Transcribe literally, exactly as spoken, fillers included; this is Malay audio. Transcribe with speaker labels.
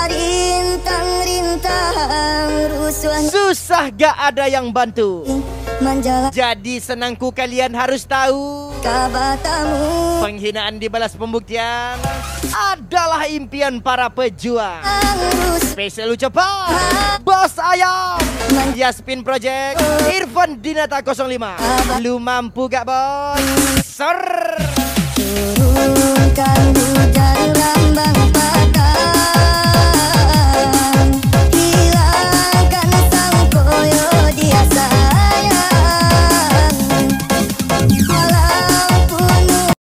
Speaker 1: rintang-rintang rusuhan.
Speaker 2: Susah gak ada yang bantu,
Speaker 1: Menjaga
Speaker 2: jadi senangku kalian harus tahu,
Speaker 1: kabatamu
Speaker 2: penghinaan dibalas pembuktian adalah impian para pejuang. Spesial ucapan Bos Ayam, Yaspin Project, Irfan Dinata nol lima. Lu mampu gak bos? Ser
Speaker 1: turunkan